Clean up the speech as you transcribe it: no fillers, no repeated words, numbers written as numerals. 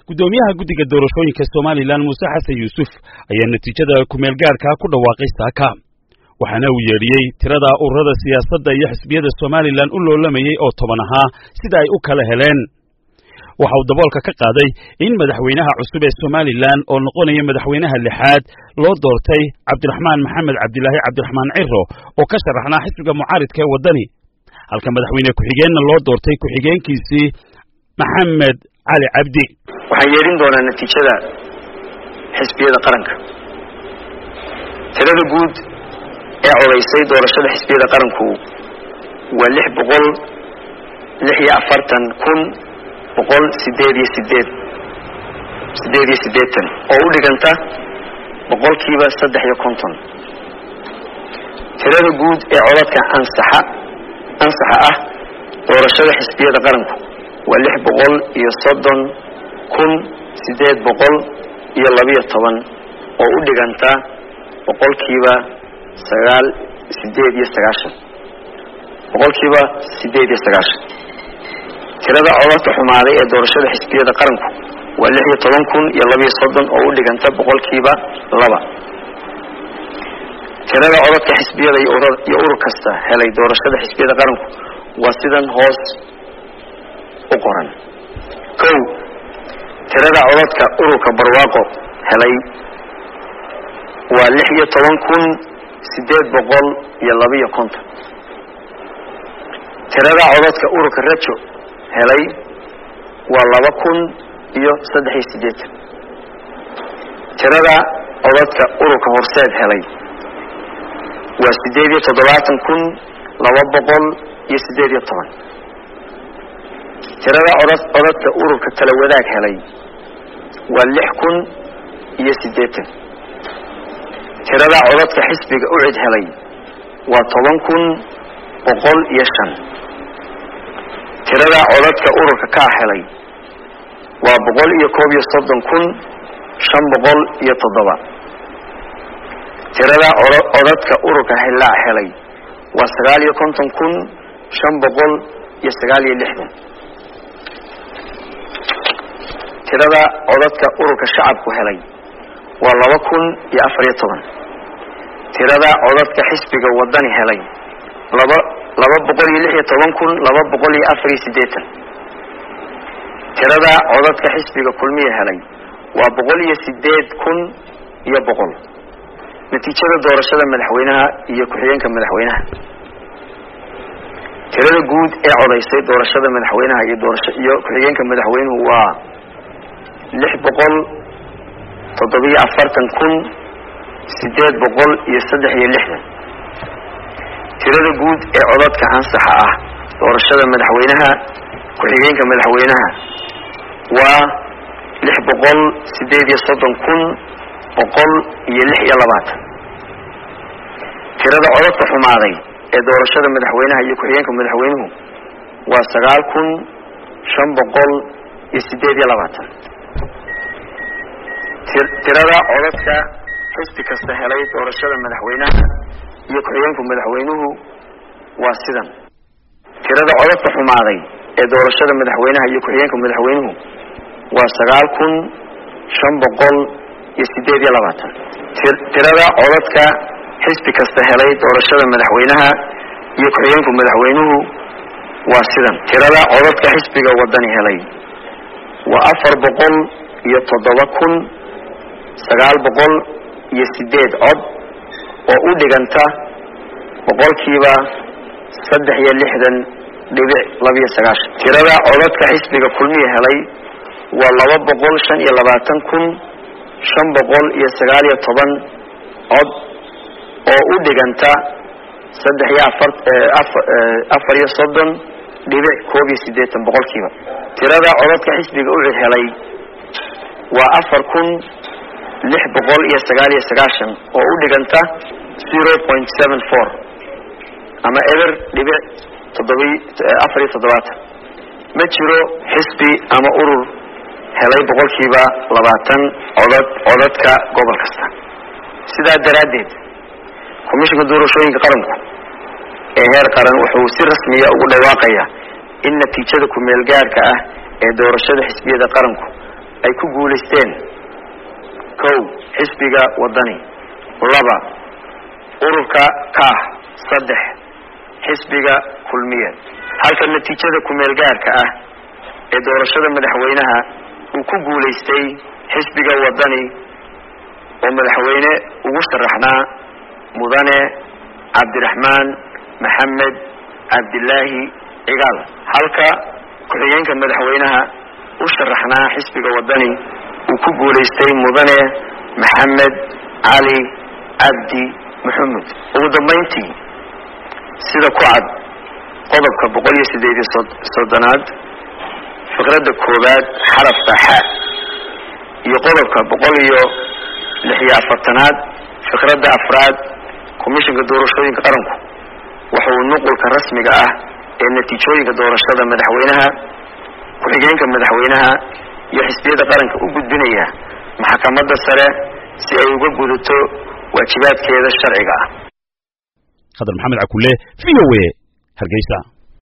gudoomiyaha guddiga doorashooyinka Soomaaliland Muuse Xasan Yuusuf ayaa natiijada ku meel gaarka ku dhawaaqay saaka waxaana uu yeeriyay tirada ururada siyaasadda iyo xisbiyada Soomaaliland u loolamayay oo 10 ahaa sida ay u kala heleen waxa uu daboolka ka qaaday in madaxweynaha cusub ee Soomaaliland oo noqonaya madaxweynaha lixaad loo doortay Cabdiraxmaan Maxamed Cabdilaahi Cabdiraxmaan Ciro oo ka sharaxnaa xisbiga mucaaridka ee wadani halka madaxweyne ku-xigeenna loo doortay ku-xigeenkiisii Maxamed Ali Abdi waxaan yeerin doonaa natiijada xisbiyada qaranka tirada guud ee codeysay doorashada xisbiyada qaranku waa 646,188 oo u dhiganta boqolkiiba 350 tirada guud ee codadka ansaxa ah doorashada xisbiyada qaranku waa 630,812 oo u dhiganta boqolkiiba 8 tirada codadka xumaaday ee doorashada xisbiyada qaranku waa 16,032 oo u dhiganta boqolkiiba 2 tirada codadka xisbiyada iyo urur kasta helay doorashada xisbiyada qaranku waa sidan hoos u qoran tirada codadka ururka barwaaqo helay waa 16,852 tirada codadka ururka rajo helay waa 2,083 tirada codadka ururka horseed helay waa 78,218 tirada codadka ururka tala wadaag helay waa 6,080 tirada codadka xisbiga u cid helay waa 10,105 tirada codadka ururka ka helay waa 131,507 tirada codadka ururka xilaa helay waa 59,569 tirada codadka ururka shacabku helay waa 2,014 tirada codadka xisbiga wadani helay 216,280 tirada codadka xisbiga kulmiye helay waa 108,100 natiijada doorashada madaxweynaha iyo ku-xigeenka madaxweynaha tirada guud ee codeysay doorashada madaxweynaha iyo ku-xigeenka madaxweynuhu waa 647,863 tirada guud ee codadka ansaxa ah doorashada madaxweynaha ku-xigeenka madaxweynaha waa 630,126 tirada codadka xumaaday ee doorashada madaxweynaha iyo ku-xigeenka madaxweynuhu waa 9,528 tirada codadka xisbi kasta helay doorashada madaxweynaha iyo ku-xigeenka madaxweynuhu waa sidan tirada codadka xumaaday ee doorashada madaxweynaha iyo ku-xigeenka madaxweynuhu waa 9,528 tirada codadka xisbi kasta helay doorashada madaxweynaha iyo ku-xigeenka madaxweynuhu waa sidan tirada codadka xisbiga wadani helay waa 407,908 cod oo u dhiganta boqolkiiba 63.29 tirada codadka xisbiga kulmiye helay waa 225,519 cod oo u dhiganta 34.81 boqolkiiba tirada codadka xisbiga u cid helay waa 4,699 oo u dhiganta 0.74 ama eber dhibic 7 ma jiro xisbi ama urur helay boqolkiiba 20 codadka gobol kasta sidaa daraadeed komishanka doorashooyinka qaranku ee heer qaran wuxuu si rasmi ah ugu dhawaaqayaa in natiijada ku meel gaarka ah ee doorashada xisbiyada qaranku ay ku guuleysteen: 1 xisbiga wadani, 2 ururka KAH, 3 xisbiga kulmiye. halka natiijada ku meel gaarka ah ee doorashada madaxweynaha uu ku guuleystay xisbiga wadani oo madaxweyne ugu sharaxnaa mudane Cabdiraxmaan Maxamed Cabdilaahi Cigaal, halka ku-xigeenka madaxweynaha u sharaxnaa xisbiga wadani uu ku guuleystay mudane Maxamed Cali Cabdi Maxamed. ugu dambeyntii, sida ku cad qodobka 138 fikrada 1 xarafka X iyo qodobka 146 fikrada 4 komishanka doorashooyinka qaranku wuxuu nuqulka rasmiga ah ee natiijooyinka doorashada madaxweynaha, ku-xigeenka madaxweynaha iyo xisbiyada qaranka u gudbinaya maxkamadda sare si ay uga gudato waajibaadkeeda sharciga ah. Khadar Maxamed Cakulle, VOA, Hargeysa.